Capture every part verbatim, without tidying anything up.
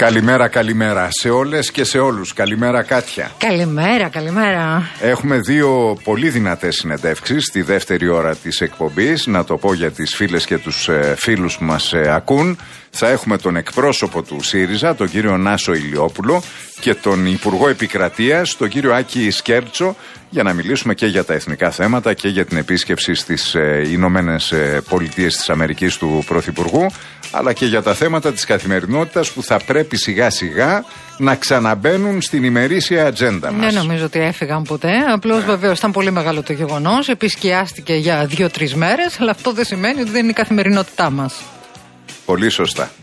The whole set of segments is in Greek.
Καλημέρα, καλημέρα σε όλες και σε όλους. Καλημέρα, Κάτια. Καλημέρα, καλημέρα. Έχουμε δύο πολύ δυνατές συνεντεύξεις στη δεύτερη ώρα της εκπομπής. Να το πω για τις φίλες και τους ε, φίλους που μας ε, ακούν. Θα έχουμε τον εκπρόσωπο του ΣΥΡΙΖΑ, τον κύριο Νάσο Ηλιόπουλο, και τον Υπουργό Επικρατείας, τον κύριο Άκη Σκέρτσο, για να μιλήσουμε και για τα εθνικά θέματα και για την επίσκεψη στις ε, Ηνωμένες Πολιτείες της Αμερικής του Πρωθυπουργού, αλλά και για τα θέματα της καθημερινότητας που θα πρέπει σιγά σιγά να ξαναμπαίνουν στην ημερήσια ατζέντα μας. Δεν νομίζω ότι έφυγαν ποτέ. Απλώς ναι. Βεβαίως ήταν πολύ μεγάλο το γεγονός. Επισκιάστηκε για δύο-τρεις μέρες, αλλά αυτό δεν σημαίνει ότι δεν είναι η καθημερινότητά μας. Πολύ σωστά.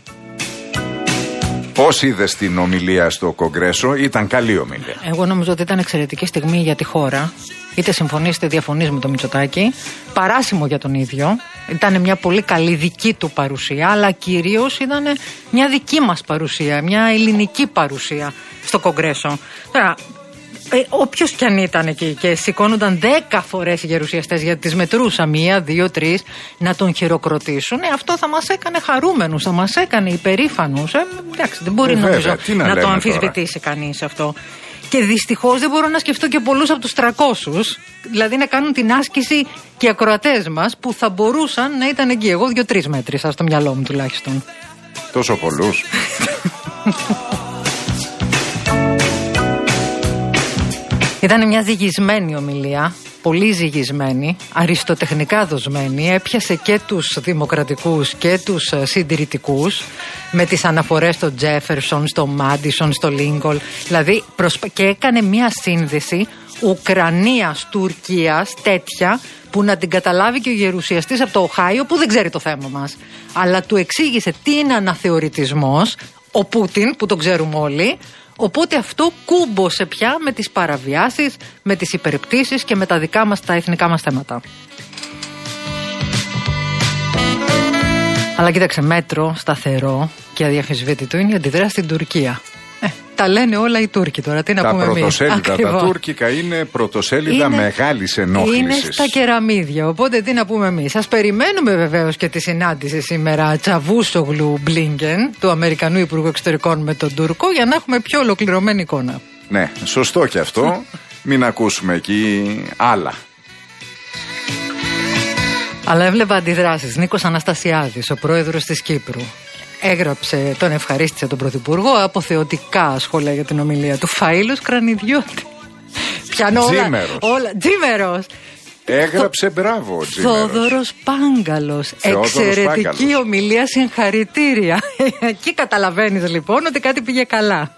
Πώς είδες την ομιλία στο Κογκρέσο? Ήταν καλή ομιλία. Εγώ νομίζω ότι ήταν εξαιρετική στιγμή για τη χώρα. Είτε συμφωνείς είτε διαφωνείς με τον Μητσοτάκη. Παράσιμο για τον ίδιο. Ήταν μια πολύ καλή δική του παρουσία, αλλά κυρίως ήταν μια δική μας παρουσία, μια ελληνική παρουσία στο Κογκρέσο. Τώρα, Ε, όποιος κι αν ήταν εκεί και σηκώνονταν δέκα φορές οι γερουσιαστές, γιατί τις μετρούσα μία, δύο, τρεις, να τον χειροκροτήσουν, ε, αυτό θα μας έκανε χαρούμενους, θα μας έκανε υπερήφανους. Ε, εντάξει, δεν μπορεί ε, νομίζω να, να το αμφισβητήσει τώρα κανείς αυτό. Και δυστυχώς δεν μπορώ να σκεφτώ και πολλούς από τους τριακόσιους, δηλαδή να κάνουν την άσκηση και οι ακροατές μας που θα μπορούσαν να ήταν εκεί. Εγώ δύο-τρεις μέτρησα στο μυαλό μου τουλάχιστον. Τόσο πολλούς. Ήταν μια ζυγισμένη ομιλία, πολύ ζυγισμένη, αριστοτεχνικά δοσμένη, έπιασε και τους δημοκρατικούς και τους συντηρητικούς, με τις αναφορές στο Τζέφερσον, στο Μάντισον, στο Λίνκολν, δηλαδή προσπα... και έκανε μια σύνδεση Ουκρανίας-Τουρκίας τέτοια που να την καταλάβει και ο γερουσιαστής από το Οχάιο που δεν ξέρει το θέμα μας, αλλά του εξήγησε τι είναι αναθεωρητισμός, ο Πούτιν που τον ξέρουμε όλοι. Οπότε αυτό κούμποσε πια με τις παραβιάσεις, με τις υπερπτήσεις και με τα δικά μας, τα εθνικά μας θέματα. Αλλά κοίταξε, μέτρο, σταθερό και αδιαφυσβήτητο είναι η αντιδράση στην Τουρκία. Ε, τα λένε όλα οι Τούρκοι τώρα, τι να τα πούμε εμείς. Τα πρωτοσέλιδα, τα τουρκικά είναι πρωτοσέλιδα είναι, μεγάλης ενόχλησης. Είναι στα κεραμίδια, οπότε τι να πούμε εμείς. Σας περιμένουμε βεβαίως και τη συνάντηση σήμερα Τσαβούσογλου Μπλίνκεν, του Αμερικανού Υπουργού Εξωτερικών, με τον Τούρκο, για να έχουμε πιο ολοκληρωμένη εικόνα. Ναι, σωστό και αυτό. Μην ακούσουμε εκεί άλλα. Αλλά έβλεπα αντιδράσεις. Νίκος Αναστασιάδης, ο πρόεδρος της Κύπρου, έγραψε, τον ευχαρίστησε τον Πρωθυπουργό, αποθεωτικά σχόλια για την ομιλία του. Φαΐλος Κρανιδιώτη. Πιάνω όλα. όλα. Τζίμερος. Έγραψε Θο... μπράβο, Τζίμερος. Θόδωρος Πάγκαλος. Εξαιρετική Πάγκαλος. Ομιλία, συγχαρητήρια. Εκεί καταλαβαίνεις λοιπόν ότι κάτι πήγε καλά.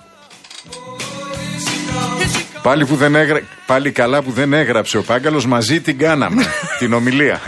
Πάλι, που δεν έγρα... Πάλι καλά που δεν έγραψε ο Πάγκαλος, μαζί την κάναμε, την ομιλία.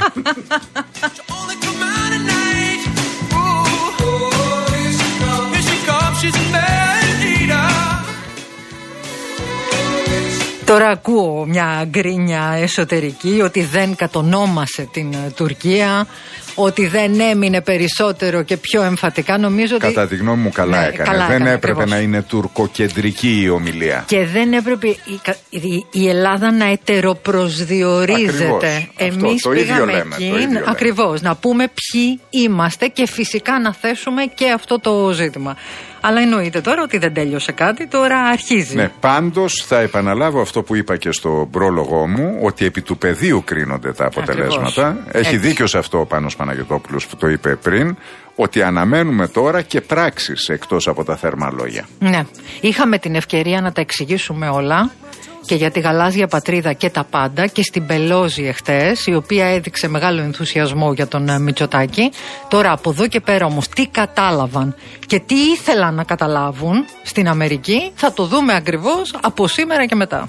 Τώρα ακούω μια γκρίνια εσωτερική ότι δεν κατονόμασε την Τουρκία, ότι δεν έμεινε περισσότερο και πιο εμφατικά. Νομίζω ότι... Κατά τη γνώμη μου καλά ναι, έκανε. Καλά δεν έκανε, έπρεπε ακριβώς. Να είναι τουρκοκεντρική η ομιλία. Και δεν έπρεπε η, η, η Ελλάδα να ετεροπροσδιορίζεται. Εμείς πήγαμε λέμε, εκεί ακριβώς να πούμε ποιοι είμαστε και φυσικά να θέσουμε και αυτό το ζήτημα. Αλλά εννοείται τώρα ότι δεν τέλειωσε κάτι, τώρα αρχίζει. Ναι, πάντως θα επαναλάβω αυτό που είπα και στο πρόλογο μου, ότι επί του πεδίου κρίνονται τα αποτελέσματα. Ακριβώς. Έχει Έτσι. δίκιο σε αυτό ο Πάνος Παναγιωτόπουλος που το είπε πριν, ότι αναμένουμε τώρα και πράξεις εκτός από τα θερμά λόγια. Ναι, είχαμε την ευκαιρία να τα εξηγήσουμε όλα. Και για τη γαλάζια πατρίδα και τα πάντα, και στην Πελόζη εχθές, η οποία έδειξε μεγάλο ενθουσιασμό για τον Μητσοτάκη. Τώρα από εδώ και πέρα όμως τι κατάλαβαν και τι ήθελαν να καταλάβουν στην Αμερική θα το δούμε ακριβώς από σήμερα και μετά.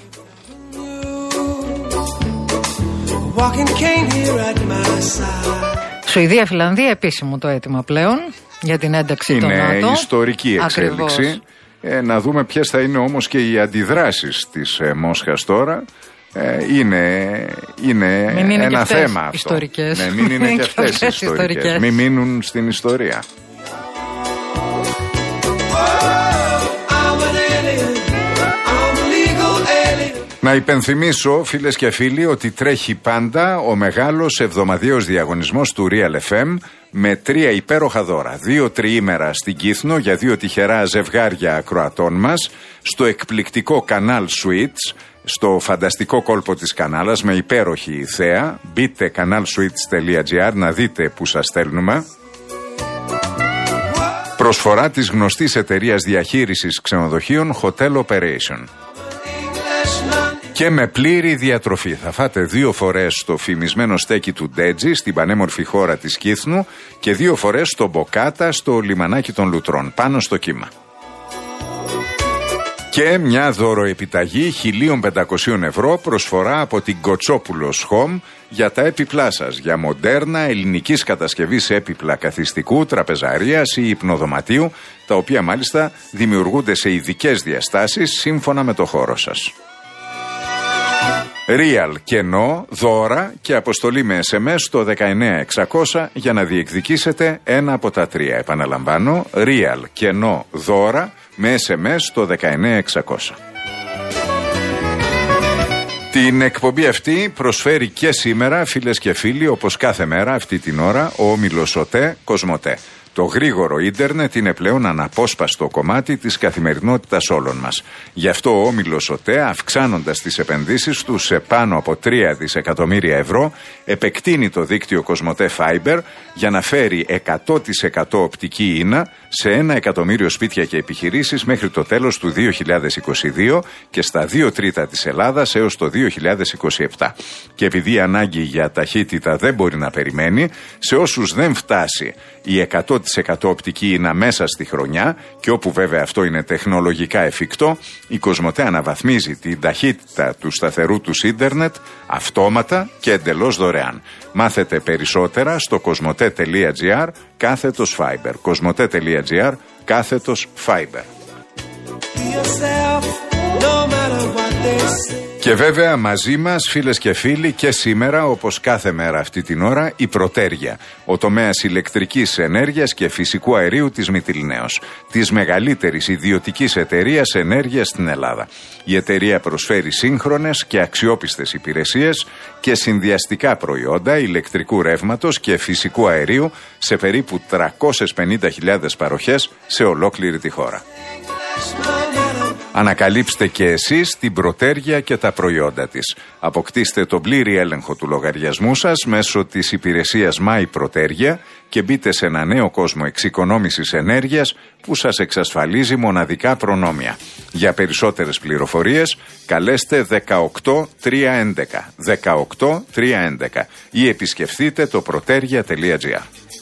Σουηδία-Φιλανδία, επίσημο το αίτημα πλέον για την ένταξη των ΝΑΤΟ. Είναι ιστορική εξέλιξη. Ακριβώς. Ε, να δούμε ποιες θα είναι όμως και οι αντιδράσεις της ε, Μόσχας τώρα. Ε, είναι είναι, είναι ένα θέμα αυτό. Ιστορικές. Ναι, μην είναι και αυτές ιστορικές. ιστορικές. Μην μείνουν στην ιστορία. Να υπενθυμίσω, φίλες και φίλοι, ότι τρέχει πάντα ο μεγάλος εβδομαδιαίος διαγωνισμός του Real εφ εμ με τρία υπέροχα δώρα. Δύο τριήμερα στην Κύθνο για δύο τυχερά ζευγάρια ακροατών μας, στο εκπληκτικό Canal Suites, στο φανταστικό κόλπο της Κανάλας με υπέροχη θέα. Μπείτε κανάλ σουίτς τελεία τζι άρ να δείτε που σας στέλνουμε. Προσφορά της γνωστής εταιρείας διαχείρισης ξενοδοχείων Hotel Operation. Και με πλήρη διατροφή. Θα φάτε δύο φορές στο φημισμένο στέκι του Ντέτζι στην πανέμορφη χώρα της Κύθνου και δύο φορές στο Μποκάτα στο λιμανάκι των Λουτρών πάνω στο κύμα. Και μια δωροεπιταγή χίλια πεντακόσια ευρώ προσφορά από την Κοτσόπουλος Home για τα έπιπλά σας, για μοντέρνα ελληνικής κατασκευής έπιπλα καθιστικού, τραπεζαρίας ή υπνοδωματίου, τα οποία μάλιστα δημιουργούνται σε ειδικές διαστάσεις σύμφωνα με το χώρο σας. Real κενό, δώρα και αποστολή με ες εμ ες στο δεκαεννέα εξακόσια για να διεκδικήσετε ένα από τα τρία. Επαναλαμβάνω, Real κενό, δώρα με ες εμ ες στο δεκαεννέα εξακόσια. Την εκπομπή αυτή προσφέρει και σήμερα, φίλες και φίλοι, όπως κάθε μέρα αυτή την ώρα, ο όμιλος ΟΤΕ Κοσμοτέ. Το γρήγορο ίντερνετ είναι πλέον αναπόσπαστο κομμάτι της καθημερινότητας όλων μας. Γι' αυτό ο όμιλος ΟΤΕ, αυξάνοντας τις επενδύσεις του σε πάνω από τρία δισεκατομμύρια ευρώ, επεκτείνει το δίκτυο Κοσμοτέ Fiber για να φέρει εκατό τοις εκατό οπτική ίνα σε ένα εκατομμύριο σπίτια και επιχειρήσεις μέχρι το τέλος του δύο χιλιάδες είκοσι δύο και στα δύο τρίτα της Ελλάδας έως το δύο χιλιάδες είκοσι επτά. Και επειδή η ανάγκη για ταχύτητα δεν μπορεί να περιμένει, σε όσους δεν φτάσει η εκατό τοις εκατό οπτική ίνα μέσα στη χρονιά και όπου βέβαια αυτό είναι τεχνολογικά εφικτό, η Κοσμοτέ αναβαθμίζει την ταχύτητα του σταθερού του ίντερνετ αυτόματα και εντελώς δωρεάν. Μάθετε περισσότερα στο κοσμοτέ τελεία τζι άρ κάθετος Fiber. κοσμοτέ τελεία τζι άρ κάθετος Fiber. Και βέβαια μαζί μας, φίλες και φίλοι, και σήμερα όπως κάθε μέρα αυτή την ώρα, η Πρωτέρια, ο τομέας ηλεκτρικής ενέργειας και φυσικού αερίου της Μυτιληναίος, της μεγαλύτερης ιδιωτικής εταιρείας ενέργειας στην Ελλάδα. Η εταιρεία προσφέρει σύγχρονες και αξιόπιστες υπηρεσίες και συνδυαστικά προϊόντα ηλεκτρικού ρεύματος και φυσικού αερίου σε περίπου τριακόσιες πενήντα χιλιάδες παροχές σε ολόκληρη τη χώρα. Ανακαλύψτε και εσείς την Πρωτέρια και τα προϊόντα της. Αποκτήστε τον πλήρη έλεγχο του λογαριασμού σας μέσω της υπηρεσίας My Πρωτέρια και μπείτε σε ένα νέο κόσμο εξοικονόμησης ενέργειας που σας εξασφαλίζει μοναδικά προνόμια. Για περισσότερες πληροφορίες καλέστε δεκαοκτώ τριακόσια έντεκα δεκαοκτώ τριακόσια έντεκα ή επισκεφτείτε το πρωτέρια τελεία τζι άρ.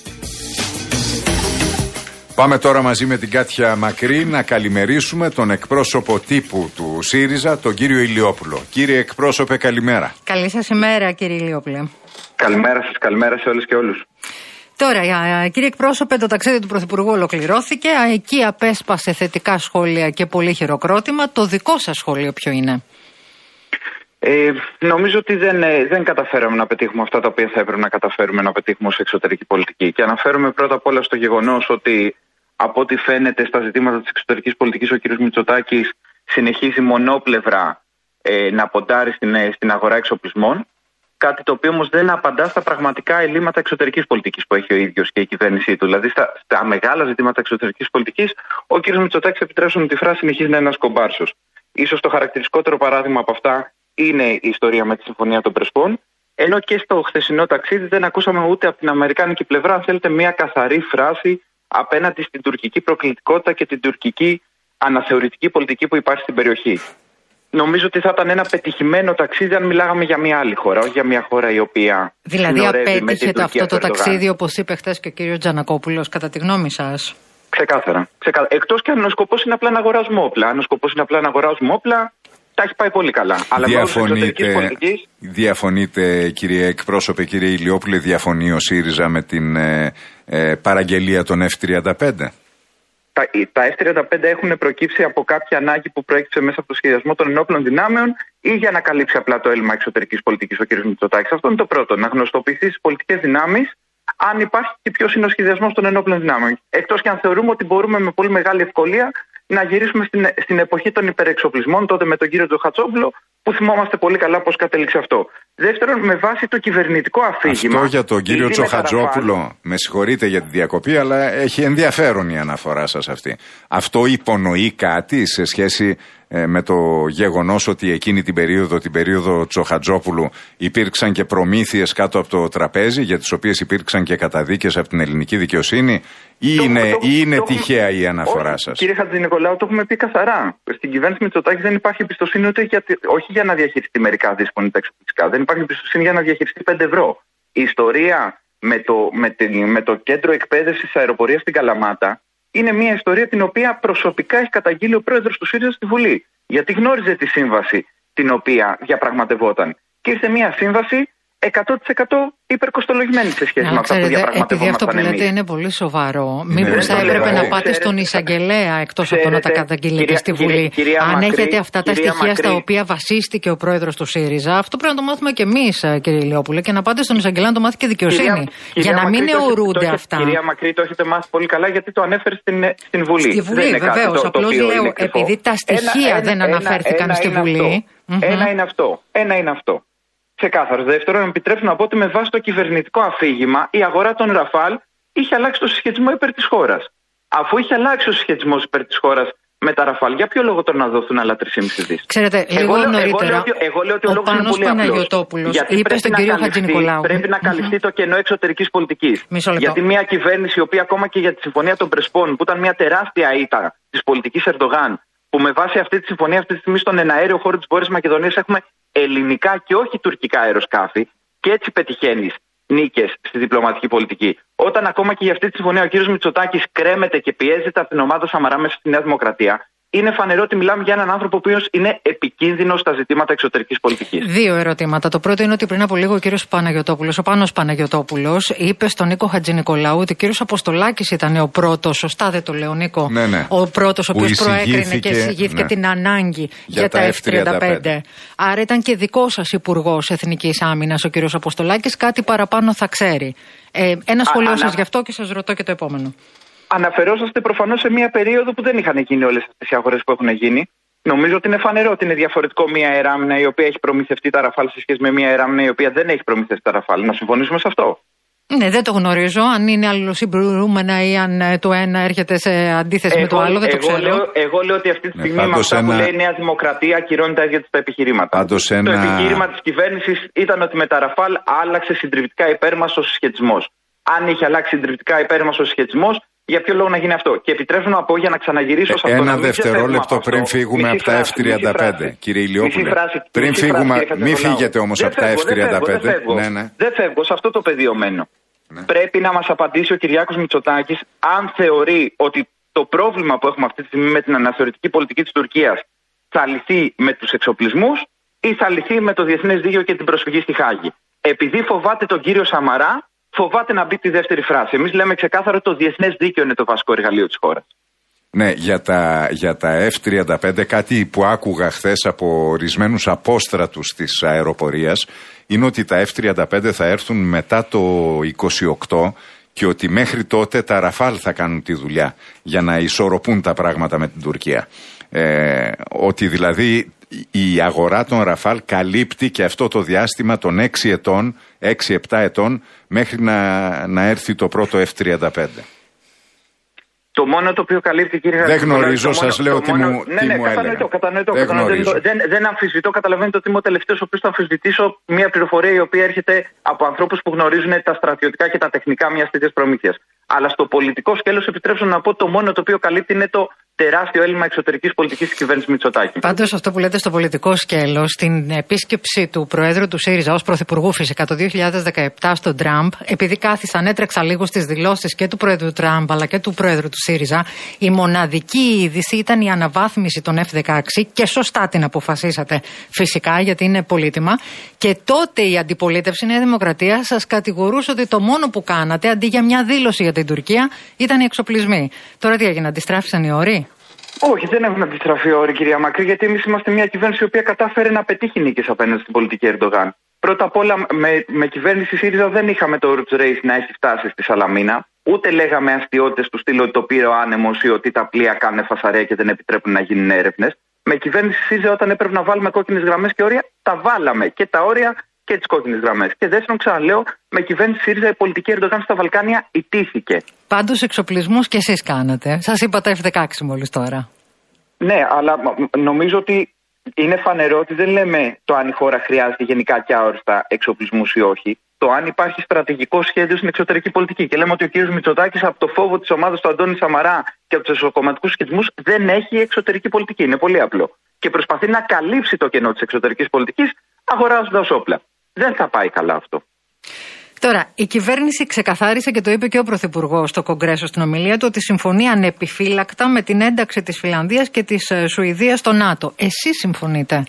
Πάμε τώρα μαζί με την Κάτια Μακρύ να καλημερίσουμε τον εκπρόσωπο τύπου του ΣΥΡΙΖΑ, τον κύριο Ηλιόπουλο. Κύριε εκπρόσωπε, καλημέρα. Καλή σας ημέρα, κύριε Ηλιόπουλε. Καλημέρα σας, καλημέρα σε όλες και όλους. Τώρα, κύριε εκπρόσωπε, το ταξίδι του Πρωθυπουργού ολοκληρώθηκε. Εκεί απέσπασε θετικά σχόλια και πολύ χειροκρότημα. Το δικό σας σχόλιο ποιο είναι? Ε, νομίζω ότι δεν, δεν καταφέραμε να πετύχουμε αυτά τα οποία θα έπρεπε να καταφέρουμε να πετύχουμε ως εξωτερική πολιτική. Και αναφέρομαι πρώτα απ' όλα στο γεγονός ότι από ό,τι φαίνεται στα ζητήματα της εξωτερικής πολιτικής ο κ. Μητσοτάκης συνεχίζει μονόπλευρα ε, να ποντάρει στην, στην αγορά εξοπλισμών. Κάτι το οποίο όμως δεν απαντά στα πραγματικά ελλείμματα εξωτερικής πολιτικής που έχει ο ίδιος και η κυβέρνησή του. Δηλαδή στα, στα μεγάλα ζητήματα εξωτερικής πολιτικής ο κ. Μητσοτάκης, επιτρέψτε τη φράση, συνεχίζει να είναι ένας κομπάρσος. Ίσως το χαρακτηριστικότερο παράδειγμα από αυτά είναι η ιστορία με τη Συμφωνία των Πρεσπών, ενώ και στο χθεσινό ταξίδι δεν ακούσαμε ούτε από την αμερικάνικη πλευρά, αν θέλετε, μια καθαρή φράση απέναντι στην τουρκική προκλητικότητα και την τουρκική αναθεωρητική πολιτική που υπάρχει στην περιοχή. Νομίζω ότι θα ήταν ένα πετυχημένο ταξίδι αν μιλάγαμε για μια άλλη χώρα, όχι για μια χώρα η οποία. Δηλαδή, απέτυχε το αυτό το ταξίδι, όπως είπε χθες και ο κύριος Τζανακόπουλος, κατά τη γνώμη σας? Ξεκάθαρα. Ξεκάθαρα. Εκτός και αν ο σκοπός είναι απλά να αγοράζουμε όπλα. Αν ο σκοπός είναι απλά να αγοράζουμε όπλα, τα έχει πάει πολύ καλά. Αλλά διαφωνείτε, πολιτικής... διαφωνείτε, κύριε εκπρόσωπε, κύριε Ηλιόπουλε, διαφωνεί ο ΣΥΡΙΖΑ με την ε, ε, παραγγελία των εφ τριάντα πέντε? Τα, τα εφ τριάντα πέντε έχουν προκύψει από κάποια ανάγκη που προέκυψε μέσα από το σχεδιασμό των ενόπλων δυνάμεων ή για να καλύψει απλά το έλλειμμα εξωτερικής πολιτικής ο κ. Μητσοτάκης? Αυτό είναι το πρώτο. Να γνωστοποιηθεί στις πολιτικές δυνάμεις αν υπάρχει και ποιος είναι ο σχεδιασμός των ενόπλων δυνάμεων. Εκτός και αν θεωρούμε ότι μπορούμε με πολύ μεγάλη ευκολία να γυρίσουμε στην, στην εποχή των υπερεξοπλισμών, τότε με τον κύριο Τζοχατσόπουλο, που θυμόμαστε πολύ καλά πώς κατέληξε αυτό. Δεύτερον, με βάση το κυβερνητικό αφήγημα. Αυτό για τον κύριο Τσοχατζόπουλο, με, με συγχωρείτε για τη διακοπή, αλλά έχει ενδιαφέρον η αναφορά σας αυτή. Αυτό υπονοεί κάτι σε σχέση ε, με το γεγονός ότι εκείνη την περίοδο, την περίοδο Τσοχατζόπουλου, υπήρξαν και προμήθειες κάτω από το τραπέζι, για τις οποίες υπήρξαν και καταδίκες από την ελληνική δικαιοσύνη, ή το, είναι, το, ή είναι το, τυχαία το, η αναφορά σας? Κύριε Χατζηνικολάου, το έχουμε πει καθαρά. Στην κυβέρνηση Μητσοτάκη δεν υπάρχει εμπιστοσύνη ούτε για, όχι για να διαχειριστεί μερικά δύσκολα τα εξοπλιστικά. Δεν υπάρχει εμπιστοσύνη για να διαχειριστεί πέντε ευρώ. Η ιστορία με το, με την, με το κέντρο εκπαίδευσης αεροπορίας στην Καλαμάτα είναι μια ιστορία την οποία προσωπικά έχει καταγγείλει ο πρόεδρος του ΣΥΡΙΖΑ στη Βουλή. Γιατί γνώριζε τη σύμβαση την οποία διαπραγματευόταν. Και ήρθε μια σύμβαση εκατό τοις εκατό υπερκοστολογημένη σε σχέση να, με αυτά που διαπραγματευόμασταν. Επειδή αυτό που λέτε εμείς. Είναι πολύ σοβαρό, μήπως θα έπρεπε να πάτε ξέρετε, στον εισαγγελέα εκτός ξέρετε, από να τα καταγγείλετε στη Βουλή. Κυρία, κυρία Αν Μακρύ, έχετε αυτά τα στοιχεία Μακρύ. στα οποία βασίστηκε ο πρόεδρος του ΣΥΡΙΖΑ, αυτό πρέπει να το μάθουμε και εμείς, κύριε Ηλιόπουλε, και να πάτε στον εισαγγελέα να το μάθει και δικαιοσύνη. Κυρία, για κυρία να μην αιωρούνται αυτά. Κυρία Μακρύ, το έχετε μάθει πολύ καλά γιατί το ανέφερε στην, στην Βουλή. Στη Βουλή, βεβαίω. Απλώς λέω, επειδή τα στοιχεία δεν αναφέρθηκαν στη Βουλή. Ένα είναι αυτό. Ένα είναι αυτό. Ξεκάθαρο. Δεύτερον, επιτρέψω να πω ότι με βάση το κυβερνητικό αφήγημα η αγορά των Ραφάλ είχε αλλάξει το συσχετισμό υπέρ της χώρας. Αφού είχε αλλάξει ο συσχετισμός υπέρ της χώρας με τα Ραφάλ, για ποιο λόγο τώρα να δοθούν άλλα τρία κόμμα πέντε δις? Ξέρετε, λίγο εγώ, νωρίτερα, εγώ, εγώ, εγώ λέω ότι ο, ο λόγος είναι πολύ απλός. είπε στον κύριο Χατζηνικολάου. Πρέπει να καλυφθεί mm-hmm. το κενό εξωτερικής πολιτικής. Γιατί μια κυβέρνηση η οποία ακόμα και για τη συμφωνία των Πρεσπών, που ήταν μια τεράστια ήττα της πολιτικής Ερντογάν, που με βάση αυτή τη συμφωνία αυτή τη στιγμή στον εναέριο χώρο της Βόρειας Μακεδονίας έχουμε ελληνικά και όχι τουρκικά αεροσκάφη, και έτσι πετυχαίνεις νίκες στη διπλωματική πολιτική. Όταν ακόμα και για αυτή τη συμφωνία ο κύριος Μητσοτάκης κρέμεται και πιέζεται από την ομάδα Σαμαρά μέσα στη Νέα Δημοκρατία, είναι φανερό ότι μιλάμε για έναν άνθρωπο ο οποίος είναι επικίνδυνος στα ζητήματα εξωτερικής πολιτικής. Δύο ερωτήματα. Το πρώτο είναι ότι πριν από λίγο ο κύριος Παναγιωτόπουλος, ο Πάνος Παναγιωτόπουλος, είπε στον Νίκο Χατζηνικολάου ότι ο κύριος Αποστολάκης ήταν ο πρώτος, σωστά δεν το λέω Νίκο, ναι, ναι. ο πρώτος ο οποίος προέκρινε και εισηγήθηκε ναι. την ανάγκη για, για τα εφ τριάντα πέντε. Άρα ήταν και δικός σας υπουργός Εθνικής Άμυνας ο κύριος Αποστολάκης, κάτι παραπάνω θα ξέρει. Ε, ένα σχολείο Α, σας ανα... γι' αυτό και σας ρωτώ και το επόμενο. Αναφερόσαστε προφανώς σε μια περίοδο που δεν είχαν γίνει όλες αυτές οι αγορές που έχουν γίνει. Νομίζω ότι είναι φανερό ότι είναι διαφορετικό μια αεράμινα η οποία έχει προμηθευτεί τα Ραφάλ σε σχέση με μια αεράμινα η οποία δεν έχει προμηθευτεί τα Ραφάλ. Να συμφωνήσουμε σε αυτό. Ναι, δεν το γνωρίζω. Αν είναι αλληλοσυμπληρούμενα ή αν το ένα έρχεται σε αντίθεση εγώ, με το άλλο, δεν εγώ το ξέρω. Λέω, εγώ λέω ότι αυτή τη στιγμή ναι, με αυτά ένα... που λέει η Νέα Δημοκρατία ακυρώνει τα ίδια της τα επιχειρήματα. Ένα... Το επιχείρημα της κυβέρνησης ήταν ότι με τα Ραφάλ άλλαξε συντριπτικά υπέρ μας ο συσχετισμός. Αν είχε αλλάξει συντριπτικά υπέρ μας ο συσχετισμός, για ποιο λόγο να γίνει αυτό? Και επιτρέψτε να πω για να ξαναγυρίσω σε αυτό. Ένα δευτερόλεπτο πριν φύγουμε από τα εφ τριάντα πέντε, κύριε Ηλιόπουλε. Πριν φύγουμε, μην φύγετε όμως από τα εφ τριάντα πέντε. Δεν φεύγω, σε αυτό το πεδίο μένω. Ναι. Πρέπει να μας απαντήσει ο Κυριάκος Μητσοτάκης αν θεωρεί ότι το πρόβλημα που έχουμε αυτή τη στιγμή με την αναθεωρητική πολιτική της Τουρκίας θα λυθεί με τους εξοπλισμούς ή θα λυθεί με το διεθνές δίκαιο και την προσφυγή στη Χάγη. Επειδή φοβάται τον κύριο Σαμαρά, φοβάται να μπει τη δεύτερη φράση. Εμείς λέμε ξεκάθαρα ότι το διεθνές δίκαιο είναι το βασικό εργαλείο της χώρας. Ναι, για τα, για τα εφ τριάντα πέντε κάτι που άκουγα χθες από ορισμένους απόστρατους της αεροπορίας είναι ότι τα εφ τριάντα πέντε θα έρθουν μετά το είκοσι οκτώ και ότι μέχρι τότε τα Ραφάλ θα κάνουν τη δουλειά για να ισορροπούν τα πράγματα με την Τουρκία. Ε, ότι δηλαδή η αγορά των Ραφάλ καλύπτει και αυτό το διάστημα των έξι ετών, έξι επτά ετών μέχρι να, να έρθει το πρώτο εφ τριάντα πέντε. Το μόνο το οποίο καλύπτει, κύριε Δεν γνωρίζω, σας λέω τι μόνο... μου, ναι, τι ναι, μου κατανοητό, κατανοητό, δεν, κατανοητό. δεν, δεν αμφισβητώ, καταλαβαίνετε ότι είμαι ο τελευταίος ο οποίος θα αμφισβητήσω μια πληροφορία η οποία έρχεται από ανθρώπους που γνωρίζουν τα στρατιωτικά και τα τεχνικά μιας τέτοιας προμήθειας. Αλλά στο πολιτικό σκέλος επιτρέψω να πω το μόνο το οποίο καλύπτει είναι το τεράστιο έλλειμμα εξωτερικής πολιτικής της κυβέρνησης Μητσοτάκη. Πάντως, αυτό που λέτε στο πολιτικό σκέλος, στην επίσκεψη του Προέδρου του ΣΥΡΙΖΑ ως Πρωθυπουργού φυσικά το δύο χιλιάδες δεκαεπτά στον Τραμπ, επειδή κάθισαν, έτρεξα λίγο στις δηλώσεις και του Προέδρου Τραμπ αλλά και του Προέδρου του ΣΥΡΙΖΑ, η μοναδική είδηση ήταν η αναβάθμιση των εφ δεκαέξι και σωστά την αποφασίσατε φυσικά γιατί είναι πολύτιμα. Και τότε η αντιπολίτευση, η Νέα Δημοκρατία, σας κατηγορούσε ότι το μόνο που κάνατε αντί για μια δήλωση για την Τουρκία ήταν οι εξοπλισμοί. Τώρα τι έγινε, αντιστράφησαν οι όροι? Όχι, δεν έχουν αντιστραφεί οι όροι, κυρία Μακρύ, γιατί εμείς είμαστε μια κυβέρνηση η οποία κατάφερε να πετύχει νίκες απέναντι στην πολιτική Ερντογάν. Πρώτα απ' όλα, με, με κυβέρνηση ΣΥΡΙΖΑ δεν είχαμε το Roots Race να έχει φτάσει στη Σαλαμίνα. Ούτε λέγαμε αστιότητες του στυλ ότι το πήρε ο άνεμος ή ότι τα πλοία κάνουν φασαρία και δεν επιτρέπουν να γίνουν έρευνες. Με κυβέρνηση ΣΥΡΙΖΑ, όταν έπρεπε να βάλουμε κόκκινες γραμμές και όρια, τα βάλαμε. Και τα όρια και τις κόκκινες γραμμές. Και δεύτερον, ξαναλέω, με κυβέρνηση ΣΥΡΙΖΑ η πολιτική Ερντογάν στα Βαλκάνια ιτήθηκε. Πάντως εξοπλισμούς και εσείς κάνατε. Σας είπα τα εφ δεκαέξι μόλις τώρα. Ναι, αλλά νομίζω ότι είναι φανερό ότι δεν λέμε το αν η χώρα χρειάζεται γενικά και αόριστα εξοπλισμούς ή όχι. Το αν υπάρχει στρατηγικό σχέδιο στην εξωτερική πολιτική. Και λέμε ότι ο κ. Μητσοτάκης, από το φόβο της ομάδας του Αντώνη Σαμαρά και από τους εσωκομματικούς σχετισμούς, δεν έχει εξωτερική πολιτική. Είναι πολύ απλό. Και προσπαθεί να καλύψει το κενό της εξωτερικής πολιτικής αγοράζοντας όπλα. Δεν θα πάει καλά αυτό. Τώρα, η κυβέρνηση ξεκαθάρισε και το είπε και ο Πρωθυπουργός στο Κογκρέσο στην ομιλία του ότι συμφωνεί ανεπιφύλακτα με την ένταξη της Φινλανδίας και της Σουηδίας στο ΝΑΤΟ. Εσείς συμφωνείτε?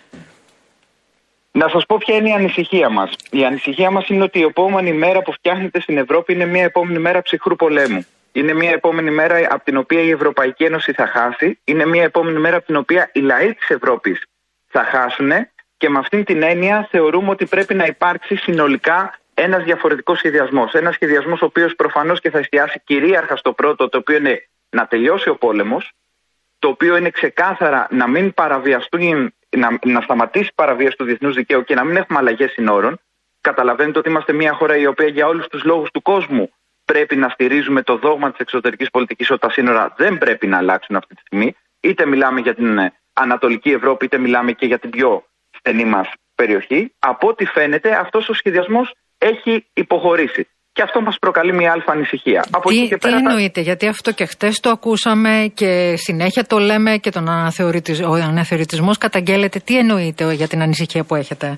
Να σας πω ποια είναι η ανησυχία μας. Η ανησυχία μας είναι ότι η επόμενη μέρα που φτιάχνεται στην Ευρώπη είναι μια επόμενη μέρα ψυχρού πολέμου. Είναι μια επόμενη μέρα από την οποία η Ευρωπαϊκή Ένωση θα χάσει. Είναι μια επόμενη μέρα από την οποία οι λαοί της Ευρώπης θα χάσουν. Και με αυτήν την έννοια θεωρούμε ότι πρέπει να υπάρξει συνολικά ένας διαφορετικός σχεδιασμός. Ένας σχεδιασμός ο οποίος προφανώς και θα εστιάσει κυρίαρχα στο πρώτο, το οποίο είναι να τελειώσει ο πόλεμος, το οποίο είναι ξεκάθαρα να μην παραβιαστούν, να, να σταματήσει η παραβίαση του διεθνούς δικαίου και να μην έχουμε αλλαγές συνόρων. Καταλαβαίνετε ότι είμαστε μια χώρα η οποία για όλους τους λόγους του κόσμου πρέπει να στηρίζουμε το δόγμα της εξωτερικής πολιτικής ότι τα σύνορα δεν πρέπει να αλλάξουν αυτή τη στιγμή. Είτε μιλάμε για την Ανατολική Ευρώπη, είτε μιλάμε και για την πιο στενή μας περιοχή. Από ό,τι φαίνεται, αυτός ο σχεδιασμός έχει υποχωρήσει. Και αυτό μας προκαλεί μια αλφα ανησυχία. Από τι, εκεί και πέρα τι εννοείται, γιατί αυτό και χτες το ακούσαμε και συνέχεια το λέμε και τον αναθεωρητισ... ο αναθεωρητισμός καταγγέλλεται. Τι εννοείται για την ανησυχία που έχετε?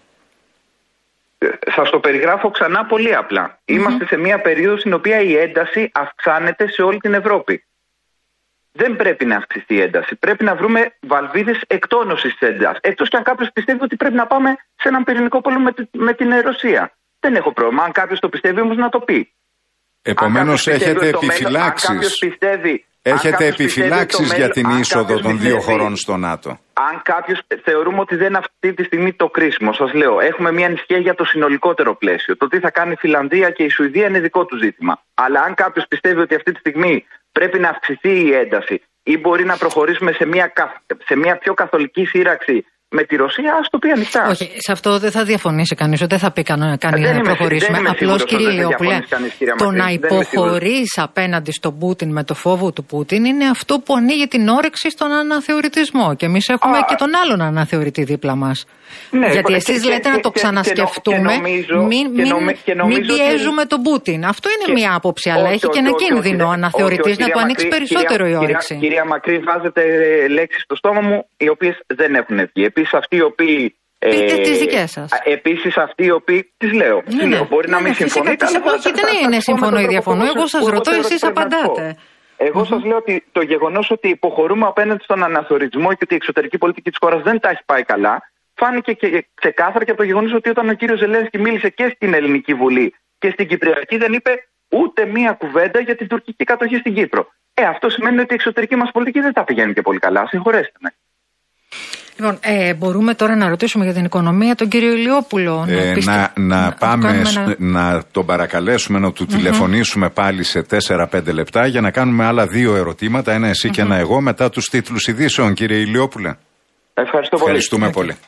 Σας το περιγράφω ξανά πολύ απλά. Mm-hmm. Είμαστε σε μια περίοδο στην οποία η ένταση αυξάνεται σε όλη την Ευρώπη. Δεν πρέπει να αυξηθεί η ένταση. Πρέπει να βρούμε βαλβίδες εκτόνωσης της έντασης. Εκτός και αν κάποιος πιστεύει ότι πρέπει να πάμε σε έναν πυρηνικό πόλεμο με, με την Ρωσία. Δεν έχω πρόβλημα. Αν κάποιος το πιστεύει, όμως να το πει. Επομένως, έχετε επιφυλάξεις. Έχετε επιφυλάξεις για την είσοδο των δύο χωρών στο ΝΑΤΟ. Αν κάποιος θεωρούμε ότι δεν είναι αυτή τη στιγμή το κρίσιμο, σας λέω, έχουμε μια ανησυχία για το συνολικότερο πλαίσιο. Το τι θα κάνει η Φινλανδία και η Σουηδία είναι δικό του ζήτημα. Αλλά αν κάποιος πιστεύει ότι αυτή τη στιγμή πρέπει να αυξηθεί η ένταση ή μπορεί να προχωρήσουμε σε μια, σε μια πιο καθολική σύραξη με τη Ρωσία, ας το πει ανοιχτά. Όχι, σε αυτό δεν θα διαφωνήσει κανείς, δεν θα πει κανεί να προχωρήσουμε. Απλώς, κύριε Ηλιόπουλε, το να υποχωρείς απέναντι στον Πούτιν με το φόβο του Πούτιν είναι αυτό που ανοίγει την όρεξη στον αναθεωρητισμό. Και εμείς έχουμε Α, και τον άλλον αναθεωρητή δίπλα μας. Ναι, γιατί εσείς λέτε και, να το και, ξανασκεφτούμε, μην πιέζουμε τον Πούτιν. Αυτό είναι μια άποψη, αλλά έχει και ένα κίνδυνο ο αναθεωρητής να το ανοίξει περισσότερο η όρεξη. Κυρία Μακρύ, βάζετε λέξεις στο στόμα μου οι οποίες δεν έχουν βγει. Επίσης αυτοί οι οποίοι. Πείτε τις δικές σας. Επίσης αυτοί οι οποίοι. Τις λέω. Ναι, ναι, μπορεί ναι, να μην ναι, συμφωνείτε. Όχι, δεν είναι συμφωνώ ή διαφωνώ. Εγώ σας ρωτώ, εσείς απαντάτε. Εγώ σας λέω ότι το γεγονός ότι υποχωρούμε απέναντι στον αναθεωρητισμό και ότι η εξωτερική πολιτική της χώρας δεν τα έχει πάει καλά, φάνηκε και ξεκάθαρα και από το γεγονός ότι όταν ο κύριος Ζελένσκι μίλησε και στην Ελληνική Βουλή και στην Κυπριακή δεν είπε ούτε μία κουβέντα για την τουρκική κατοχή στην Κύπρο. Ε, αυτό σημαίνει ότι η εξωτερική μας πολιτική δεν τα πηγαίνει και πολύ καλά. Συγχωρέστε με. Λοιπόν, ε, μπορούμε τώρα να ρωτήσουμε για την οικονομία τον κύριο Ηλιόπουλο. Ε, να, να, να πάμε, ένα... να τον παρακαλέσουμε να του mm-hmm. τηλεφωνήσουμε πάλι σε τέσσερα πέντε λεπτά για να κάνουμε άλλα δύο ερωτήματα, ένα εσύ mm-hmm. και ένα εγώ, μετά τους τίτλους ειδήσεων, κύριε Ηλιόπουλε. Ευχαριστώ πολύ. Ευχαριστούμε okay. πολύ.